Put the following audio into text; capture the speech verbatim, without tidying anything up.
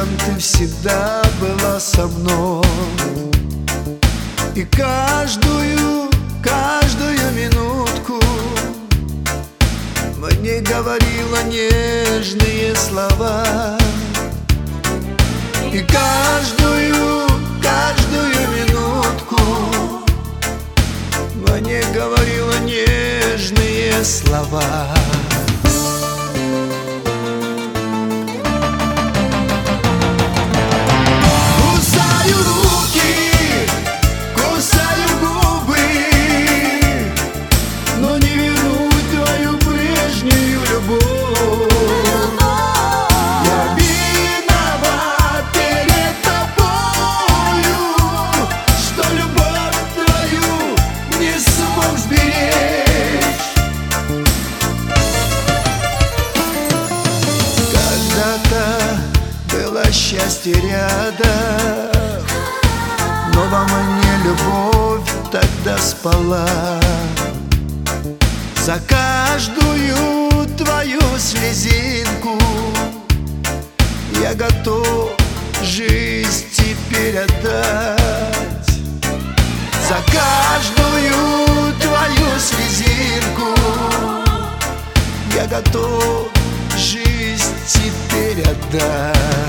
рядом, ты всегда была со мной. И каждую, каждую минутку мне говорила нежные слова. И каждую, каждую минутку мне говорила нежные слова. Счастье рядом, но во мне любовь тогда спала. За каждую твою слезинку я готов жизнь теперь отдать. За каждую твою слезинку я готов жизнь теперь отдать.